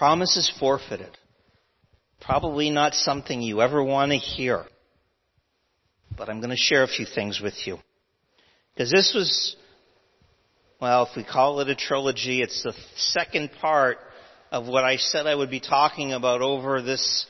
Promises forfeited. Probably not something you ever want to hear. But I'm going to share a few things with you. Because this was, well, if we call it a trilogy, it's the second part of what I said I would be talking about over this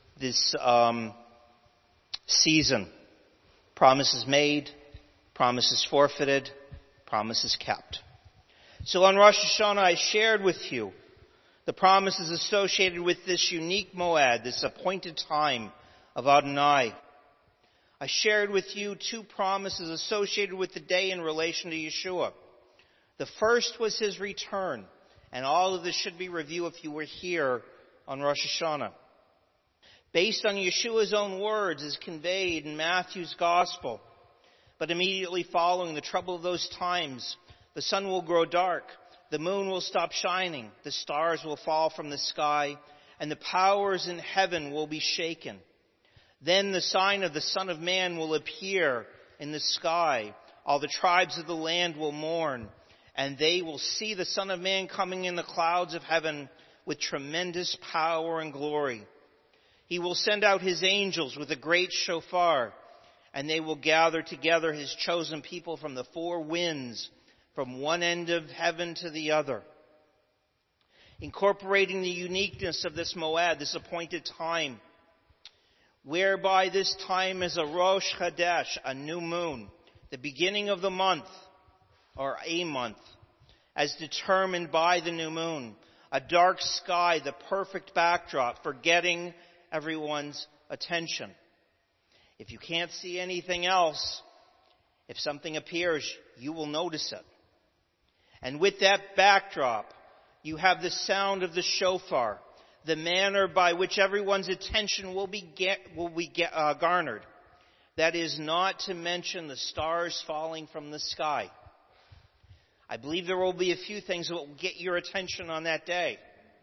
season. Promises made, promises forfeited, promises kept. So on Rosh Hashanah, I shared with you the promises associated with this unique moed, this appointed time of Adonai. I shared with you two promises associated with the day in relation to Yeshua. The first was his return, and all of this should be reviewed if you were here on Rosh Hashanah. Based on Yeshua's own words as conveyed in Matthew's Gospel, but immediately following the trouble of those times, the sun will grow dark, the moon will stop shining, the stars will fall from the sky, and the powers in heaven will be shaken. Then the sign of the Son of Man will appear in the sky. All the tribes of the land will mourn, and they will see the Son of Man coming in the clouds of heaven with tremendous power and glory. He will send out his angels with a great shofar, and they will gather together his chosen people from the four winds, from one end of heaven to the other. Incorporating the uniqueness of this moed, this appointed time, whereby this time is a Rosh Chodesh, a new moon, the beginning of the month, or a month, as determined by the new moon, a dark sky, the perfect backdrop for getting everyone's attention. If you can't see anything else, if something appears, you will notice it. And with that backdrop, you have the sound of the shofar, the manner by which everyone's attention will be garnered. That is not to mention the stars falling from the sky. I believe there will be a few things that will get your attention on that day.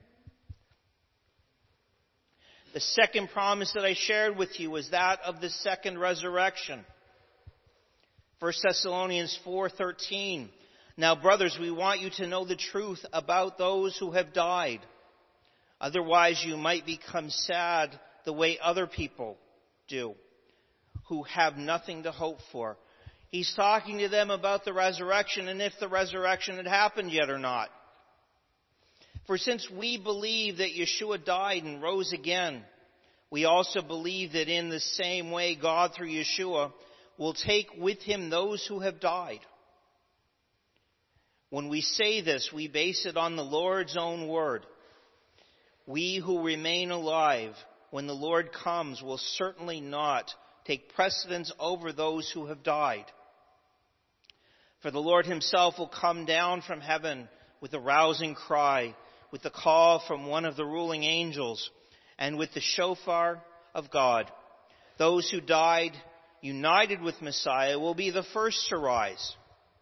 The second promise that I shared with you was that of the second resurrection. 1 Thessalonians 4:13. Now, brothers, we want you to know the truth about those who have died. Otherwise, you might become sad the way other people do, who have nothing to hope for. He's talking to them about the resurrection and if the resurrection had happened yet or not. For since we believe that Yeshua died and rose again, we also believe that in the same way God, through Yeshua, will take with him those who have died. When we say this, we base it on the Lord's own word. We who remain alive when the Lord comes will certainly not take precedence over those who have died. For the Lord himself will come down from heaven with a rousing cry, with the call from one of the ruling angels, and with the shofar of God. Those who died united with Messiah will be the first to rise.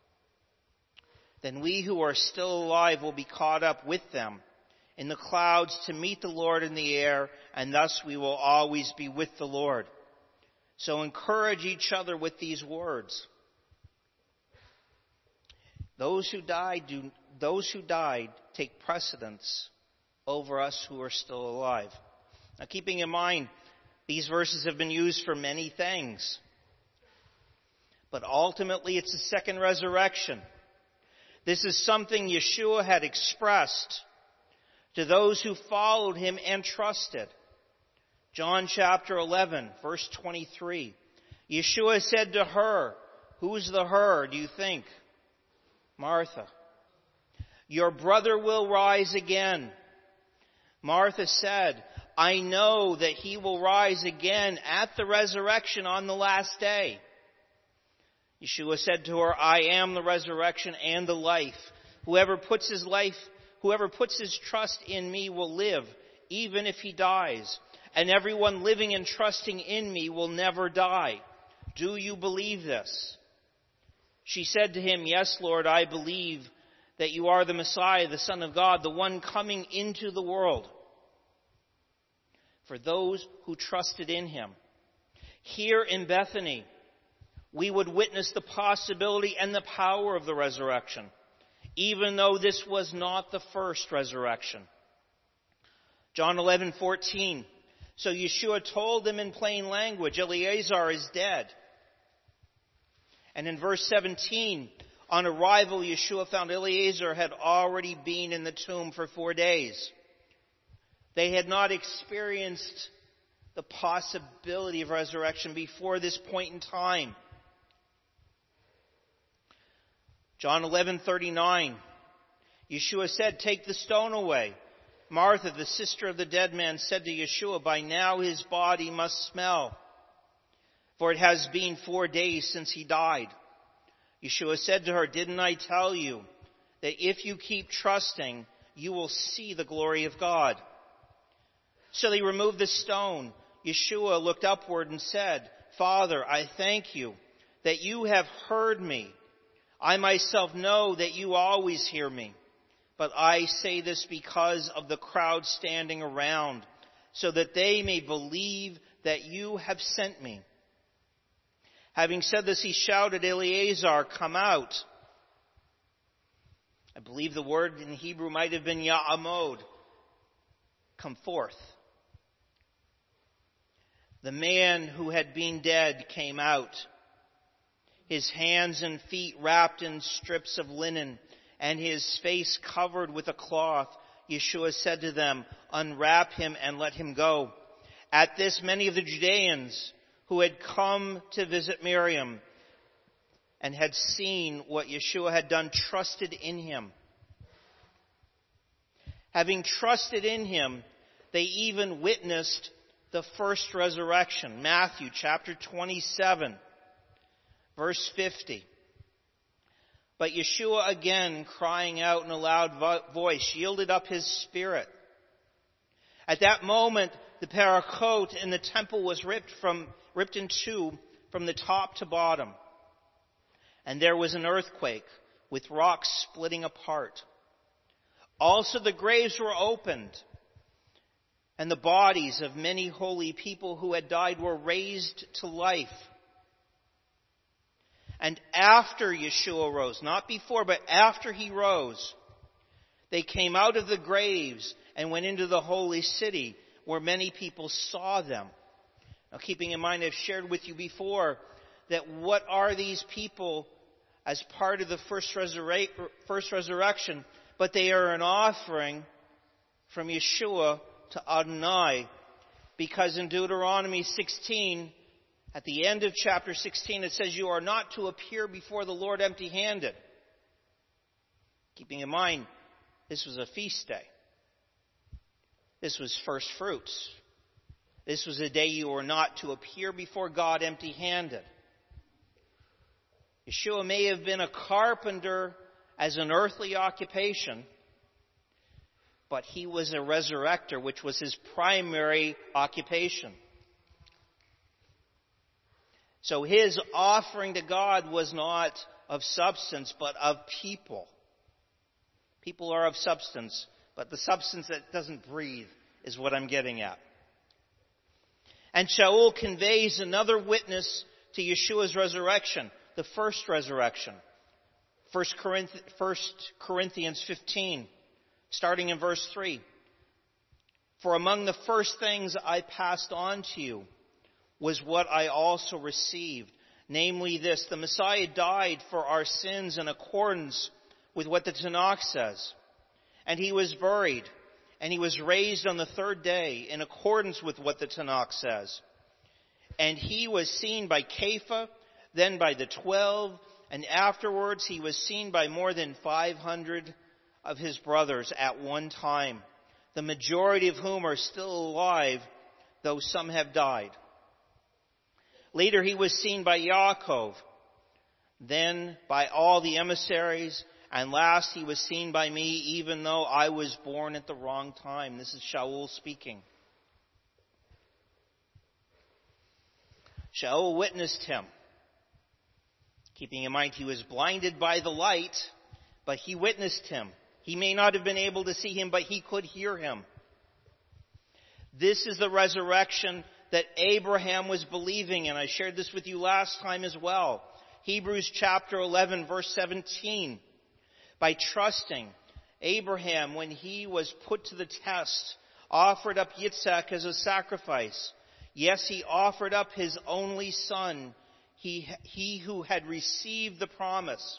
Then we who are still alive will be caught up with them in the clouds to meet the Lord in the air, and thus we will always be with the Lord. So encourage each other with these words. Those who died take precedence over us who are still alive. Now, keeping in mind, these verses have been used for many things. But ultimately, it's the second resurrection. This is something Yeshua had expressed to those who followed him and trusted. John chapter 11, verse 23. Yeshua said to her, who's the her, do you think? Martha. Your brother will rise again. Martha said, I know that he will rise again at the resurrection on the last day. Yeshua said to her, I am the resurrection and the life. Whoever puts his trust in me will live, even if he dies. And everyone living and trusting in me will never die. Do you believe this? She said to him, Yes, Lord, I believe that you are the Messiah, the Son of God, the one coming into the world. For those who trusted in him. Here in Bethany, we would witness the possibility and the power of the resurrection, even though this was not the first resurrection. John 11:14. So Yeshua told them in plain language, Eleazar is dead. And in verse 17, on arrival, Yeshua found Eleazar had already been in the tomb for 4 days. They had not experienced the possibility of resurrection before this point in time. John 11:39, Yeshua said, take the stone away. Martha, the sister of the dead man, said to Yeshua, by now his body must smell, for it has been 4 days since he died. Yeshua said to her, didn't I tell you that if you keep trusting, you will see the glory of God? So they removed the stone. Yeshua looked upward and said, Father, I thank you that you have heard me. I myself know that you always hear me. But I say this because of the crowd standing around, so that they may believe that you have sent me. Having said this, he shouted, Eleazar, come out. I believe the word in Hebrew might have been Ya'amod. Come forth. The man who had been dead came out, his hands and feet wrapped in strips of linen, and his face covered with a cloth. Yeshua said to them, unwrap him and let him go. At this, many of the Judeans who had come to visit Miriam and had seen what Yeshua had done trusted in him. Having trusted in him, they even witnessed the first resurrection. Matthew chapter 27, verse 50. But Yeshua again, crying out in a loud voice, yielded up his spirit. At that moment, the parachot in the temple was ripped in two from the top to bottom. And there was an earthquake with rocks splitting apart. Also the graves were opened, and the bodies of many holy people who had died were raised to life. And after Yeshua rose, not before, but after he rose, they came out of the graves and went into the holy city, where many people saw them. Now, keeping in mind, I've shared with you before that what are these people as part of the first resurrection, but they are an offering from Yeshua to Adonai, because in Deuteronomy 16, at the end of chapter 16, it says, you are not to appear before the Lord empty-handed. Keeping in mind, this was a feast day. This was first fruits. This was a day you were not to appear before God empty-handed. Yeshua may have been a carpenter as an earthly occupation, but he was a resurrector, which was his primary occupation. So his offering to God was not of substance, but of people. People are of substance, but the substance that doesn't breathe is what I'm getting at. And Shaul conveys another witness to Yeshua's resurrection, the first resurrection. 1 Corinthians 15, starting in verse 3. For among the first things I passed on to you was what I also received, namely this: the Messiah died for our sins in accordance with what the Tanakh says, and he was buried, and he was raised on the third day in accordance with what the Tanakh says. And he was seen by Kepha, then by the 12, and afterwards he was seen by more than 500 of his brothers at one time, the majority of whom are still alive, though some have died. Later he was seen by Yaakov, then by all the emissaries, and last he was seen by me, even though I was born at the wrong time. This is Shaul speaking. Shaul witnessed him. Keeping in mind he was blinded by the light, but he witnessed him. He may not have been able to see him, but he could hear him. This is the resurrection that Abraham was believing, and I shared this with you last time as well. Hebrews chapter 11, verse 17. By trusting, Abraham, when he was put to the test offered up Yitzhak as a sacrifice. Yes, he offered up his only son, he who had received the promise,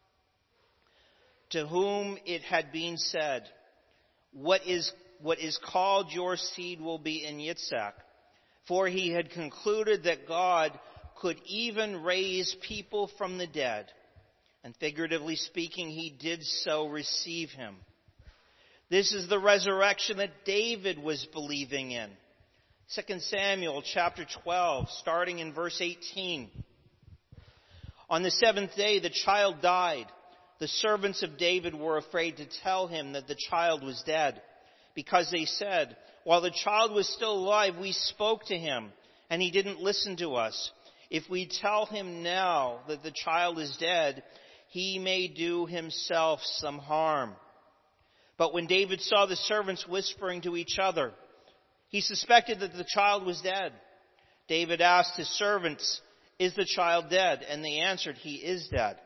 to whom it had been said, what is called your seed will be in Yitzhak. For he had concluded that God could even raise people from the dead. And figuratively speaking, he did so receive him. This is the resurrection that David was believing in. 2 Samuel chapter 12, starting in verse 18. On the seventh day, the child died. The servants of David were afraid to tell him that the child was dead, because they said, while the child was still alive, we spoke to him, and he didn't listen to us. If we tell him now that the child is dead, he may do himself some harm. But when David saw the servants whispering to each other, he suspected that the child was dead. David asked his servants, is the child dead? And they answered, he is dead.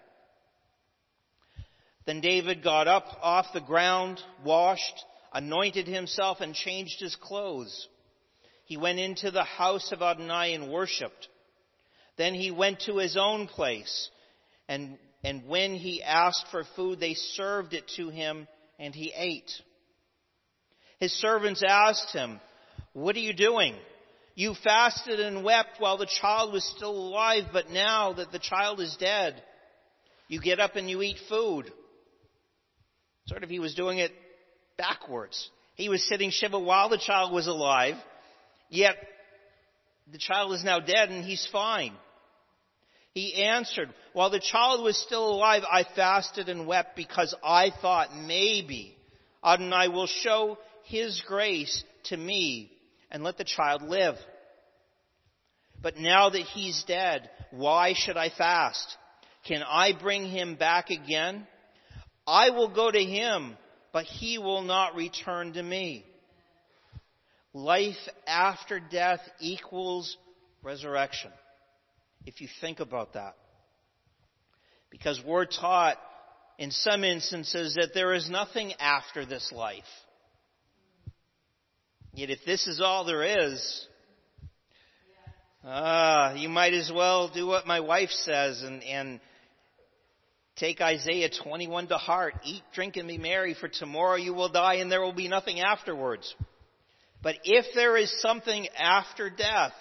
Then David got up off the ground, washed, anointed himself, and changed his clothes. He went into the house of Adonai and worshipped. Then he went to his own place, and when he asked for food, they served it to him, and he ate. His servants asked him, what are you doing? You fasted and wept while the child was still alive, but now that the child is dead, you get up and you eat food. Sort of he was doing it backwards. He was sitting Shiva while the child was alive, yet the child is now dead and he's fine. He answered, while the child was still alive, I fasted and wept because I thought maybe Adonai will show his grace to me and let the child live. But now that he's dead, why should I fast? Can I bring him back again? I will go to him, but he will not return to me. Life after death equals resurrection, if you think about that. Because we're taught in some instances that there is nothing after this life. Yet if this is all there is, you might as well do what my wife says and take Isaiah 21 to heart. Eat, drink, and be merry, for tomorrow you will die and there will be nothing afterwards. But if there is something after death,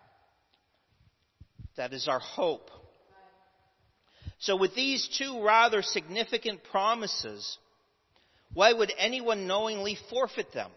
that is our hope. So with these two rather significant promises, why would anyone knowingly forfeit them?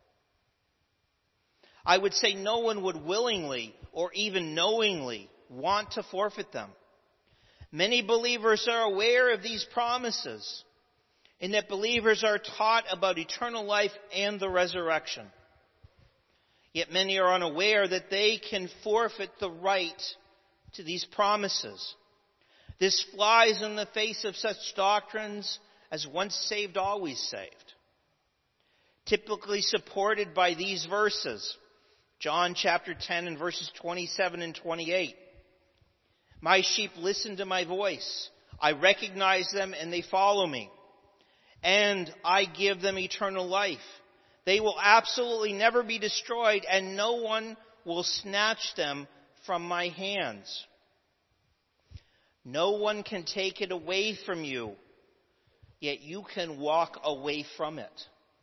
I would say no one would willingly or even knowingly want to forfeit them. Many believers are aware of these promises, in that believers are taught about eternal life and the resurrection. Yet many are unaware that they can forfeit the right to these promises. This flies in the face of such doctrines as once saved, always saved, typically supported by these verses. John chapter 10 and verses 27 and 28. My sheep listen to my voice. I recognize them and they follow me. And I give them eternal life. They will absolutely never be destroyed, and no one will snatch them from my hands. No one can take it away from you, yet you can walk away from it.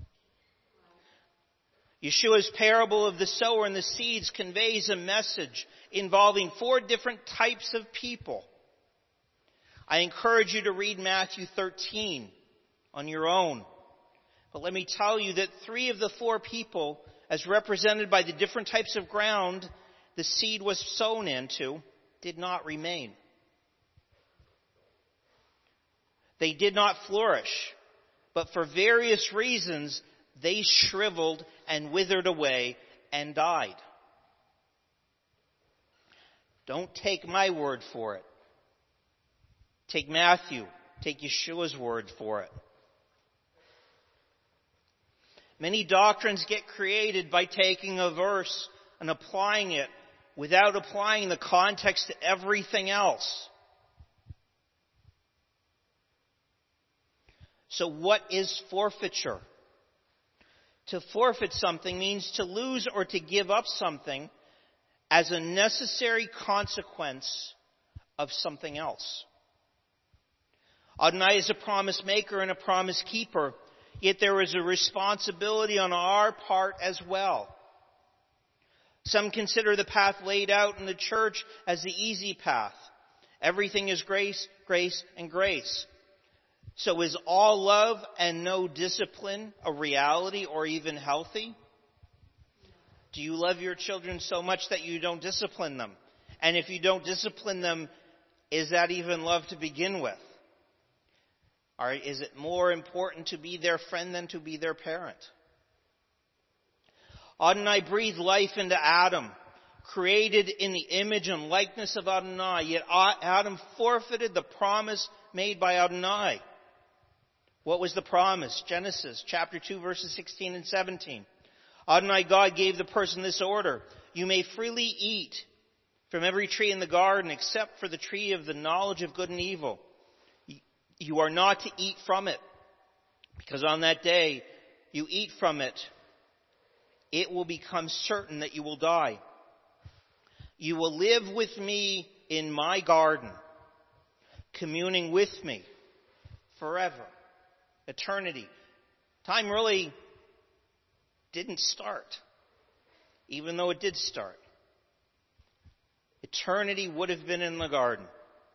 Yeshua's parable of the sower and the seeds conveys a message involving 4 different types of people. I encourage you to read Matthew 13 on your own. But let me tell you that 3 of the 4 people, as represented by the different types of ground the seed was sown into, did not remain. They did not flourish, but for various reasons, they shriveled and withered away and died. Don't take my word for it. Take Matthew. Take Yeshua's word for it. Many doctrines get created by taking a verse and applying it without applying the context to everything else. So what is forfeiture? To forfeit something means to lose or to give up something as a necessary consequence of something else. Adonai is a promise maker and a promise keeper, yet there is a responsibility on our part as well. Some consider the path laid out in the church as the easy path. Everything is grace, grace, and grace. So is all love and no discipline a reality or even healthy? Do you love your children so much that you don't discipline them? And if you don't discipline them, is that even love to begin with? Or is it more important to be their friend than to be their parent? Adonai breathed life into Adam, created in the image and likeness of Adonai, yet Adam forfeited the promise made by Adonai. What was the promise? Genesis chapter 2, verses 16 and 17. Adonai God gave the person this order: you may freely eat from every tree in the garden except for the tree of the knowledge of good and evil. You are not to eat from it, because on that day you eat from it, it will become certain that you will die. You will live with me in my garden, communing with me forever. Eternity. Time really didn't start, even though it did start. Eternity would have been in the garden.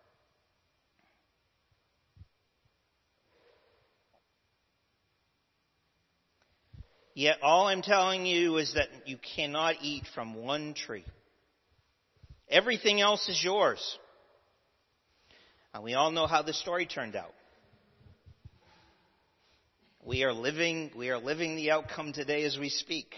Yet all I'm telling you is that you cannot eat from one tree. Everything else is yours. And we all know how the story turned out. We are living the outcome today as we speak.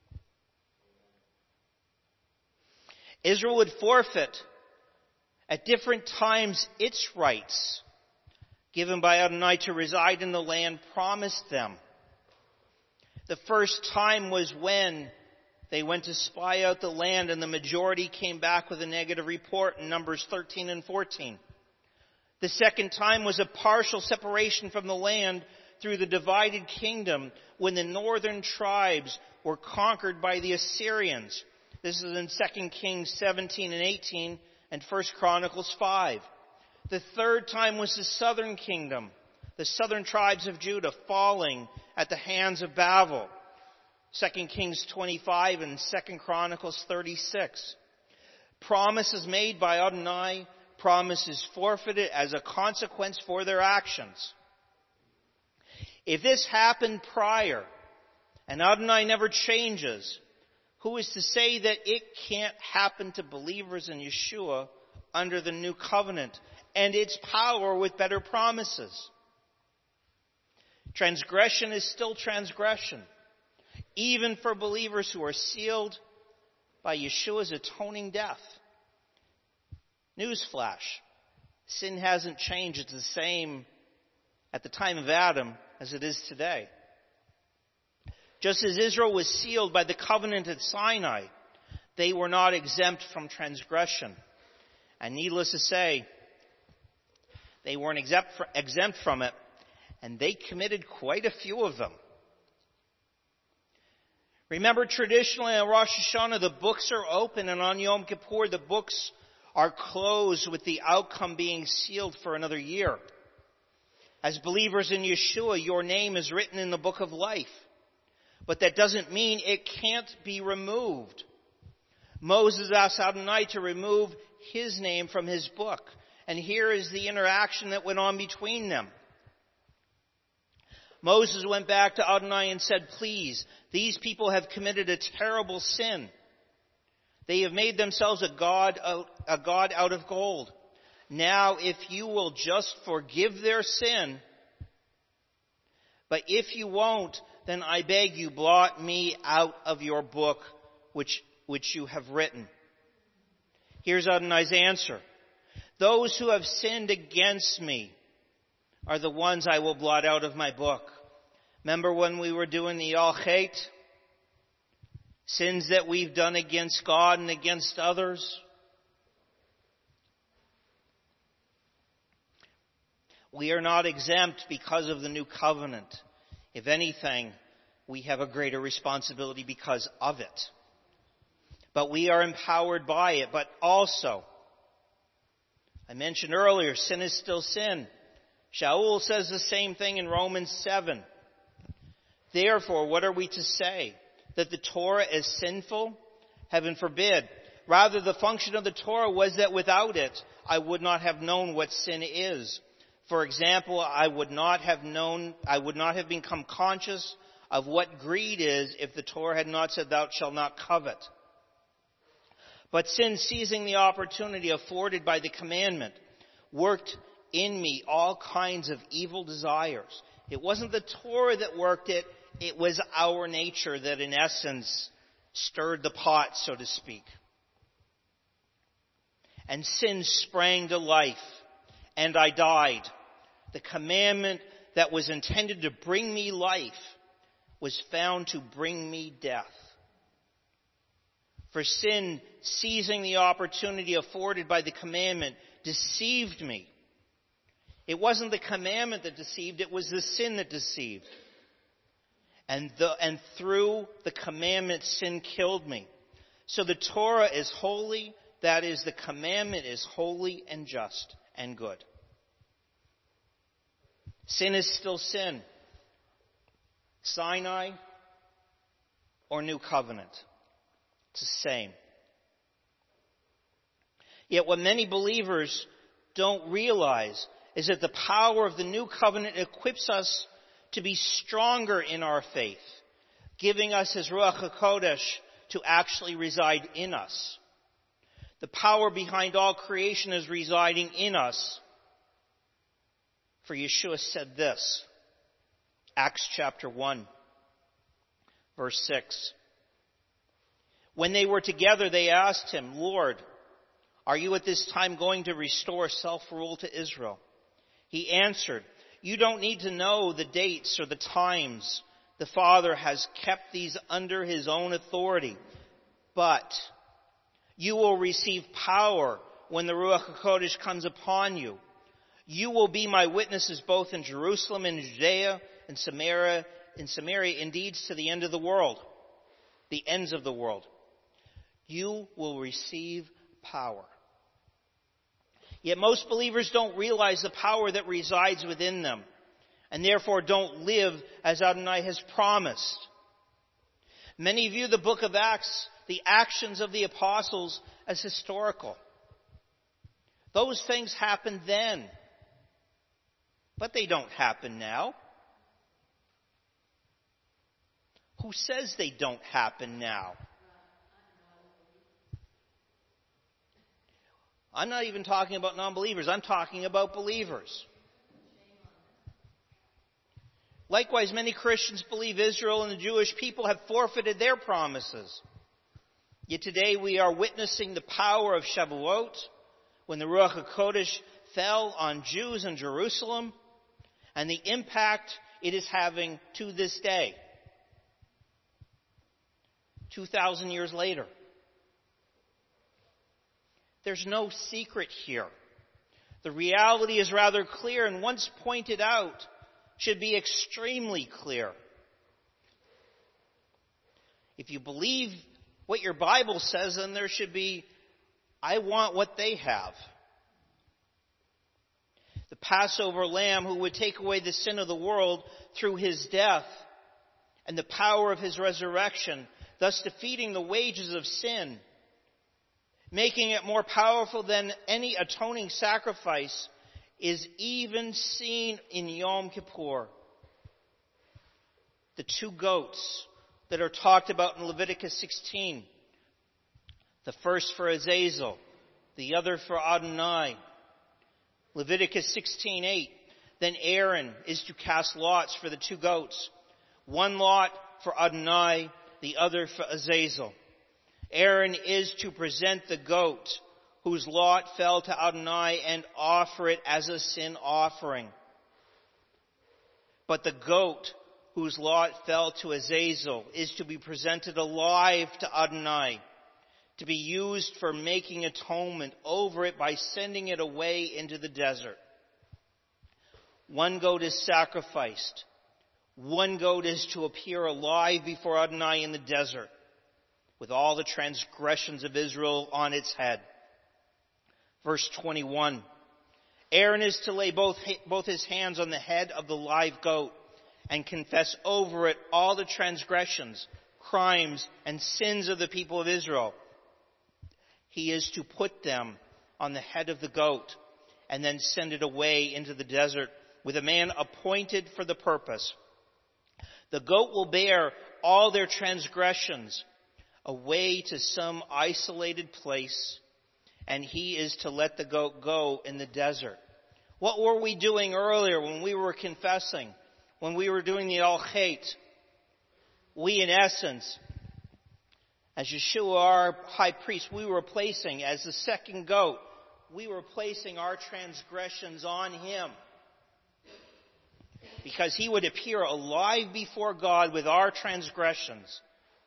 Israel would forfeit at different times its rights given by Adonai to reside in the land promised them. The first time was when they went to spy out the land and the majority came back with a negative report in Numbers 13 and 14. The second time was a partial separation from the land through the divided kingdom when the northern tribes were conquered by the Assyrians. This is in 2 Kings 17 and 18 and 1 Chronicles 5. The third time was the southern kingdom, the southern tribes of Judah falling at the hands of Babel. 2 Kings 25 and 2 Chronicles 36. Promises made by Adonai, promises forfeited as a consequence for their actions. If this happened prior, and Adonai never changes, who is to say that it can't happen to believers in Yeshua under the new covenant and its power with better promises? Transgression is still transgression, even for believers who are sealed by Yeshua's atoning death. Newsflash: sin hasn't changed. It's the same at the time of Adam as it is today. Just as Israel was sealed by the covenant at Sinai, they were not exempt from transgression. And needless to say, they weren't exempt from it, and they committed quite a few of them. Remember, traditionally on Rosh Hashanah, the books are open, and on Yom Kippur, the books are closed with the outcome being sealed for another year. As believers in Yeshua, your name is written in the book of life. But that doesn't mean it can't be removed. Moses asked Adonai to remove his name from his book. And here is the interaction that went on between them. Moses went back to Adonai and said, "Please, these people have committed a terrible sin. They have made themselves a god out of gold. Now, if you will just forgive their sin, but if you won't, then I beg you, blot me out of your book which you have written." Here's Adonai's answer. Those who have sinned against me are the ones I will blot out of my book. Remember when we were doing the Al Chet? Sins that we've done against God and against others. We are not exempt because of the new covenant. If anything, we have a greater responsibility because of it. But we are empowered by it. But also, I mentioned earlier, sin is still sin. Shaul says the same thing in Romans 7. Therefore, what are we to say? That the Torah is sinful? Heaven forbid. Rather, the function of the Torah was that without it, I would not have known what sin is. For example, I would not have become conscious of what greed is if the Torah had not said, thou shalt not covet. But sin, seizing the opportunity afforded by the commandment, worked in me all kinds of evil desires. It wasn't the Torah that worked it, it was our nature that in essence stirred the pot, so to speak. And sin sprang to life, and I died. The commandment that was intended to bring me life was found to bring me death. For sin, seizing the opportunity afforded by the commandment, deceived me. It wasn't the commandment that deceived, it was the sin that deceived. And through the commandment, sin killed me. So the Torah is holy, that is, the commandment is holy and just and good. Sin is still sin. Sinai or New Covenant. It's the same. Yet what many believers don't realize is that the power of the New Covenant equips us to be stronger in our faith, giving us His Ruach HaKodesh to actually reside in us. The power behind all creation is residing in us. For Yeshua said this, Acts chapter 1, verse 6. When they were together, they asked Him, Lord, are you at this time going to restore self-rule to Israel? He answered, you don't need to know the dates or the times. The Father has kept these under His own authority. But you will receive power when the Ruach HaKodesh comes upon you. You will be my witnesses both in Jerusalem and Judea and Samaria, indeed to the end of the world, the ends of the world. You will receive power. Yet most believers don't realize the power that resides within them, and therefore don't live as Adonai has promised. Many view the book of Acts, the actions of the apostles, as historical. Those things happened then, but they don't happen now. Who says they don't happen now? I'm not even talking about non-believers. I'm talking about believers. Likewise, many Christians believe Israel and the Jewish people have forfeited their promises. Yet today we are witnessing the power of Shavuot, when the Ruach HaKodesh fell on Jews in Jerusalem, and the impact it is having to this day, 2,000 years later. There's no secret here. The reality is rather clear, and once pointed out, should be extremely clear. If you believe what your Bible says, then there should be, I want what they have. The Passover lamb who would take away the sin of the world through His death and the power of His resurrection, thus defeating the wages of sin, making it more powerful than any atoning sacrifice, is even seen in Yom Kippur. The two goats that are talked about in Leviticus 16. The first for Azazel, the other for Adonai. Leviticus 16:8. Then Aaron is to cast lots for the two goats. One lot for Adonai, the other for Azazel. Aaron is to present the goat whose lot fell to Adonai and offer it as a sin offering. But the goat whose lot fell to Azazel is to be presented alive to Adonai, to be used for making atonement over it by sending it away into the desert. One goat is sacrificed. One goat is to appear alive before Adonai in the desert, with all the transgressions of Israel on its head. Verse 21. Aaron is to lay both his hands on the head of the live goat and confess over it all the transgressions, crimes, and sins of the people of Israel. He is to put them on the head of the goat and then send it away into the desert with a man appointed for the purpose. The goat will bear all their transgressions away to some isolated place, and he is to let the goat go in the desert. What were we doing earlier when we were confessing, when we were doing the Al-Chet? We, in essence, as Yeshua, our high priest, we were placing, as the second goat, we were placing our transgressions on him, because he would appear alive before God with our transgressions.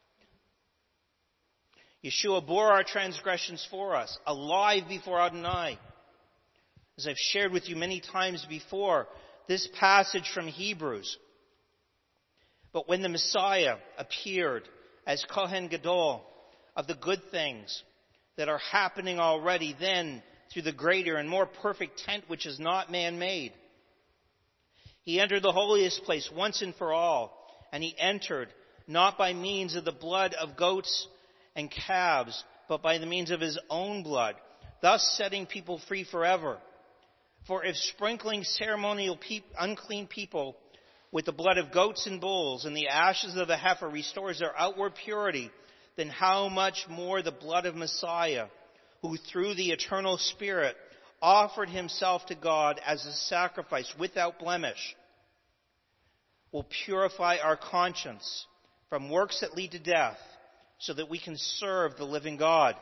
Yeshua bore our transgressions for us, alive before Adonai. As I've shared with you many times before, this passage from Hebrews. But when the Messiah appeared as Kohen Gadol of the good things that are happening already, then through the greater and more perfect tent which is not man-made, he entered the holiest place once and for all, and he entered not by means of the blood of goats and calves, but by the means of his own blood, thus setting people free forever. For if sprinkling ceremonial unclean people with the blood of goats and bulls and the ashes of a heifer restores their outward purity, then how much more the blood of Messiah, who through the eternal Spirit offered himself to God as a sacrifice without blemish, will purify our conscience from works that lead to death, so that we can serve the living God.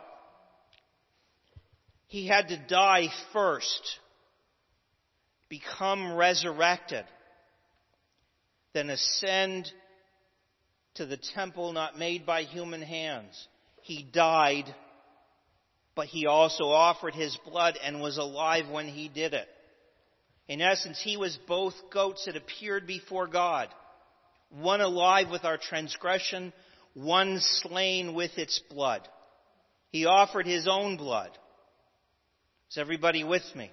He had to die first, become resurrected, then ascend to the temple not made by human hands. He died, but he also offered his blood and was alive when he did it. In essence, he was both goats that appeared before God, one alive with our transgression, one slain with its blood. He offered his own blood. Is everybody with me?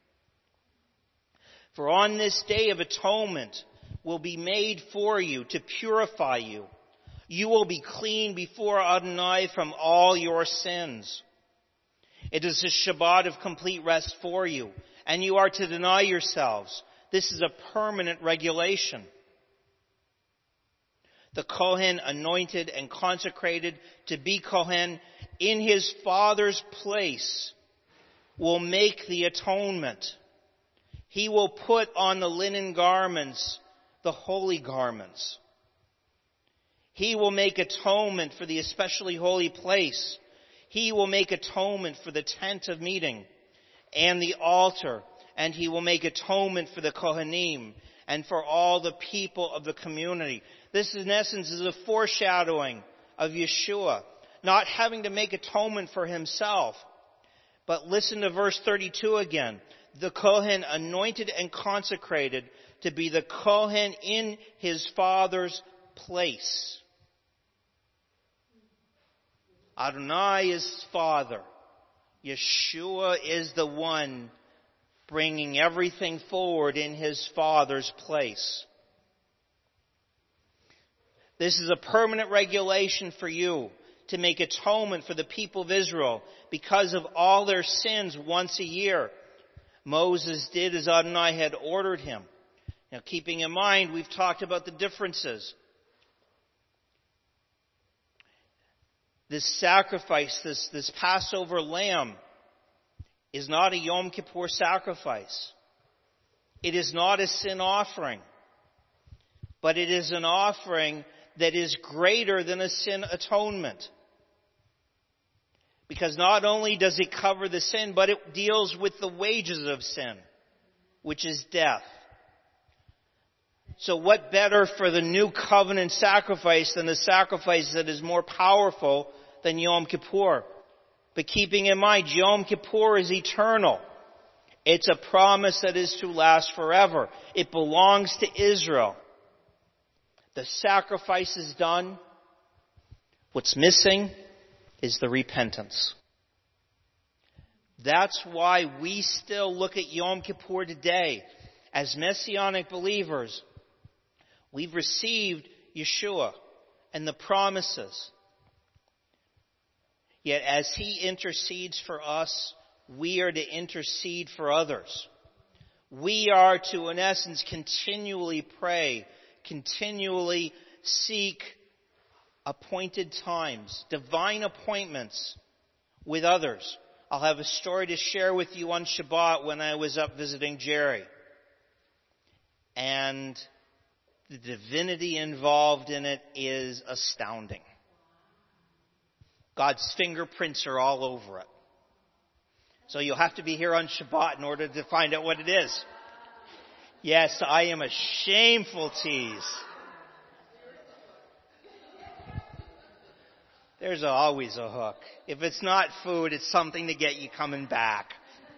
For on this day of atonement will be made for you to purify you. You will be clean before Adonai from all your sins. It is a Shabbat of complete rest for you, and you are to deny yourselves. This is a permanent regulation. The Kohen anointed and consecrated to be Kohen in his Father's place will make the atonement. He will put on the linen garments, the holy garments. He will make atonement for the especially holy place. He will make atonement for the tent of meeting and the altar. And he will make atonement for the Kohanim and for all the people of the community. This, in essence, is a foreshadowing of Yeshua, not having to make atonement for himself. But listen to verse 32 again. The Kohen anointed and consecrated to be the Kohen in his Father's place. Adonai is Father. Yeshua is the one bringing everything forward in his Father's place. This is a permanent regulation for you to make atonement for the people of Israel because of all their sins once a year. Moses did as Adonai had ordered him. Now, keeping in mind, we've talked about the differences. This sacrifice, this Passover lamb, is not a Yom Kippur sacrifice. It is not a sin offering. But it is an offering that is greater than a sin atonement. Because not only does it cover the sin, but it deals with the wages of sin, which is death. So what better for the new covenant sacrifice than a sacrifice that is more powerful than Yom Kippur? But keeping in mind, Yom Kippur is eternal. It's a promise that is to last forever. It belongs to Israel. The sacrifice is done. What's missing is the repentance. That's why we still look at Yom Kippur today. As Messianic believers, we've received Yeshua and the promises. Yet as He intercedes for us, we are to intercede for others. We are to, in essence, continually pray, continually seek appointed times, divine appointments with others. I'll have a story to share with you on Shabbat when I was up visiting Jerry. And the divinity involved in it is astounding. God's fingerprints are all over it. So you'll have to be here on Shabbat in order to find out what it is. Yes, I am a shameful tease. There's always a hook. If it's not food, it's something to get you coming back.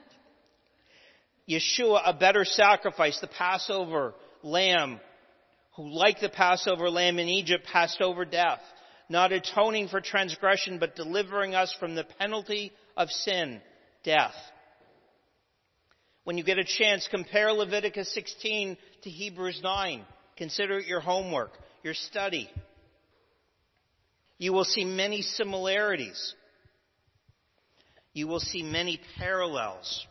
Yeshua, a better sacrifice, the Passover lamb, who like the Passover lamb in Egypt passed over death, not atoning for transgression, but delivering us from the penalty of sin, death. When you get a chance, compare Leviticus 16 to Hebrews 9. Consider it your homework, your study. You will see many similarities. You will see many parallels.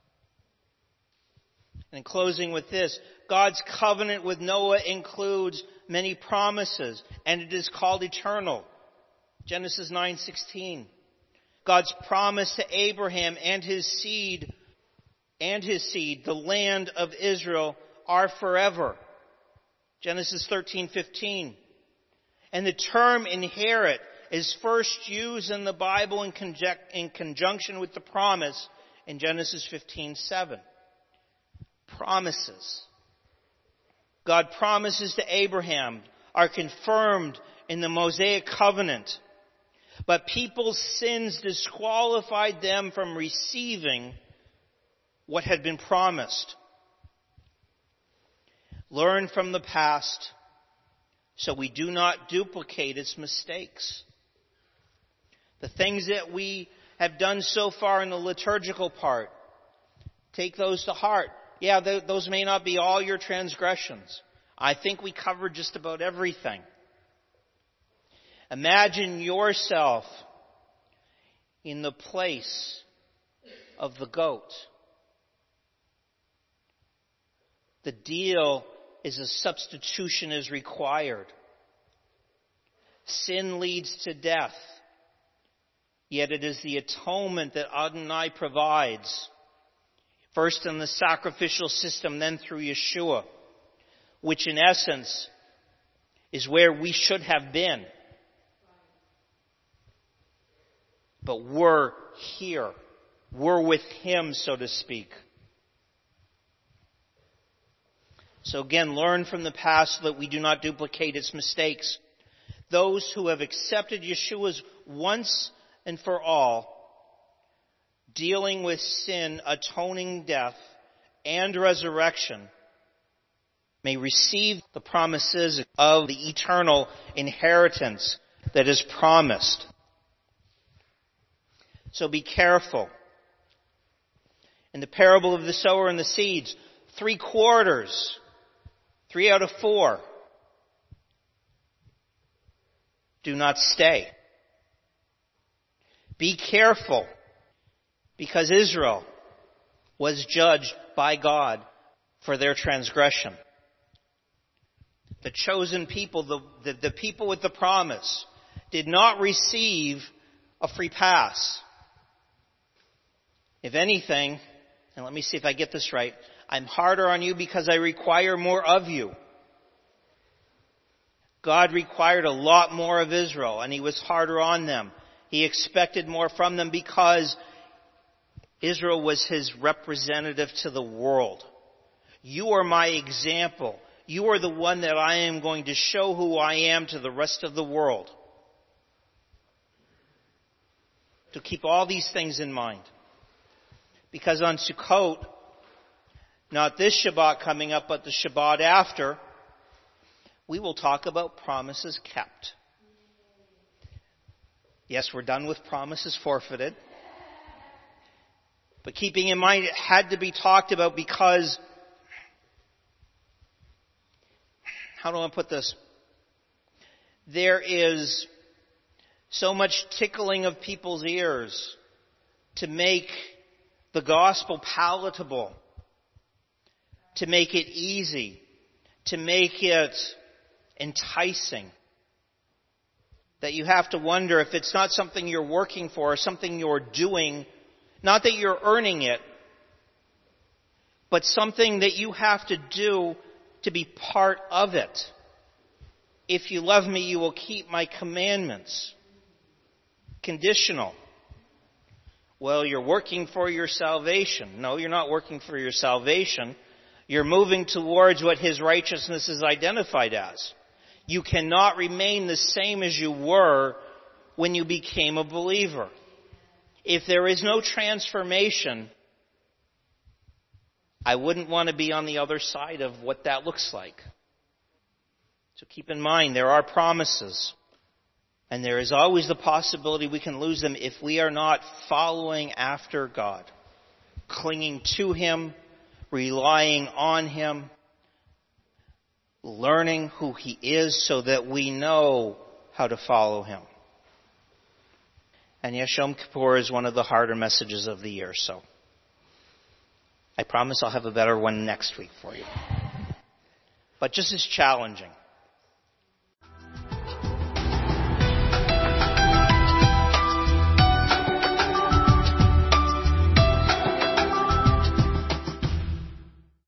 And in closing with this, God's covenant with Noah includes many promises, and it is called eternal. Genesis 9:16. God's promise to Abraham and his seed, the land of Israel, are forever. Genesis 13:15. And the term inherit is first used in the Bible in conjunction with the promise in Genesis 15:7. Promises. God promises to Abraham are confirmed in the Mosaic covenant, but people's sins disqualified them from receiving what had been promised. Learn from the past so we do not duplicate its mistakes. The things that we have done so far in the liturgical part, take those to heart. Yeah, those may not be all your transgressions. I think we covered just about everything. Imagine yourself in the place of the goat. The deal is a substitution is required. Sin leads to death. Yet it is the atonement that Adonai provides. First in the sacrificial system, then through Yeshua, which in essence is where we should have been. But we're here. We're with Him, so to speak. So again, learn from the past so that we do not duplicate its mistakes. Those who have accepted Yeshua's once and for all, dealing with sin, atoning death, and resurrection, may receive the promises of the eternal inheritance that is promised. So be careful. In the parable of the sower and the seeds, 3/4, 3 out of 4, do not stay. Be careful, because Israel was judged by God for their transgression. The chosen people, the people with the promise, did not receive a free pass. If anything, and let me see if I get this right, I'm harder on you because I require more of you. God required a lot more of Israel, and He was harder on them. He expected more from them because Israel was His representative to the world. You are my example. You are the one that I am going to show who I am to the rest of the world. To keep all these things in mind. Because on Sukkot, not this Shabbat coming up, but the Shabbat after, we will talk about promises kept. Yes, we're done with promises forfeited. But keeping in mind it had to be talked about because, how do I put this? There is so much tickling of people's ears to make the gospel palatable, to make it easy, to make it enticing, that you have to wonder if it's not something you're working for or something you're doing, not that you're earning it, but something that you have to do to be part of it. If you love me, you will keep my commandments. Conditional. Well, you're working for your salvation. No, you're not working for your salvation. You're moving towards what His righteousness is identified as. You cannot remain the same as you were when you became a believer. If there is no transformation, I wouldn't want to be on the other side of what that looks like. So keep in mind, there are promises. And there is always the possibility we can lose them if we are not following after God, clinging to Him, relying on Him, learning who He is so that we know how to follow Him. And yes, Yom Kippur is one of the harder messages of the year, so I promise I'll have a better one next week for you. But just as challenging.